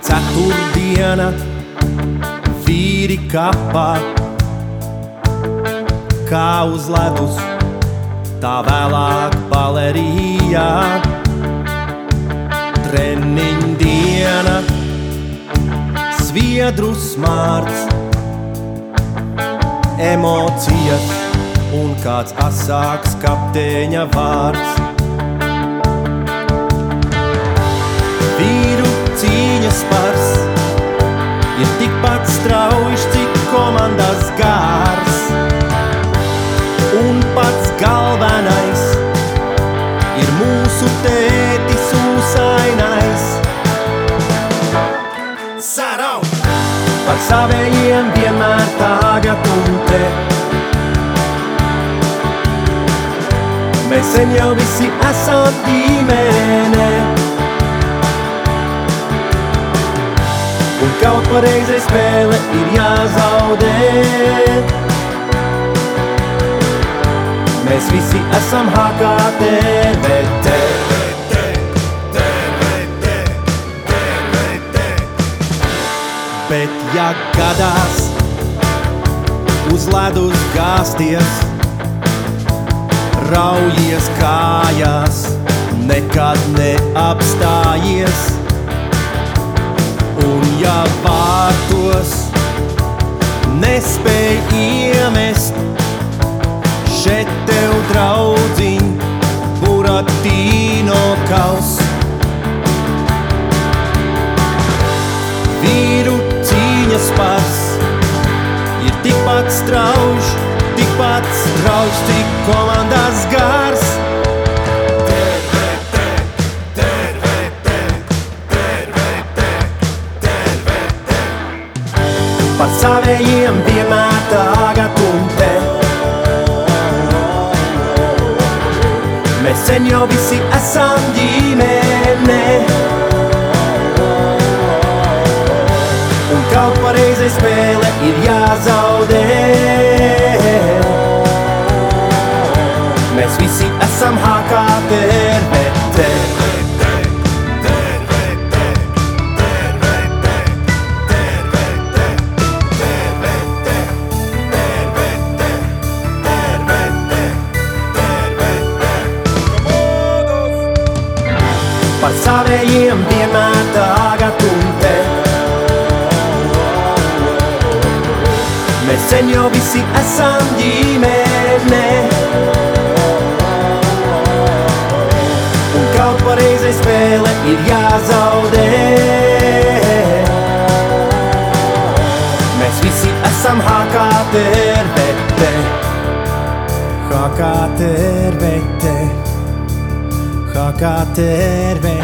Ceturtdiena, vīri kapā, kā uz ledus, tā vēlāk Balerijā. Treniņdiena, sviedru smārds, emocijas un kāds asāks kapteiņa vārds. Vīru cīņas spars ir tikpat straujš, cik komandas gārs. Un pats galvenais ir mūsu tētis ūsainais. Sarau! Par savējiem vienmēr tagad un te. Mēs sen jau visi esam ģimene. Un kaut pareizai spēle ir jāzaudē. Mēs visi esam HKTVT. Bet ja gadās uz ledus gāzties, raujies kājās, nekad neapstājies. Un ja vārtos nespēj iemest, šeit tev draudziņ Buratino kaus. Vīru cīņas spars ir tikpat strauž, cik komandas gars. Par savējiem vienmēr tagad un te. Mēs sen jau visi esam ģimene. Un kaut pareizai spēle ir jāzaudē. Mēs visi esam HKTVT. Par savējiem vienmēr tagad un te. Mēs sen jau visi esam ģimene. Un kaut pareizai spēle ir jāzaudē. Mēs visi esam HKTVT. HKTVT. HKTVT.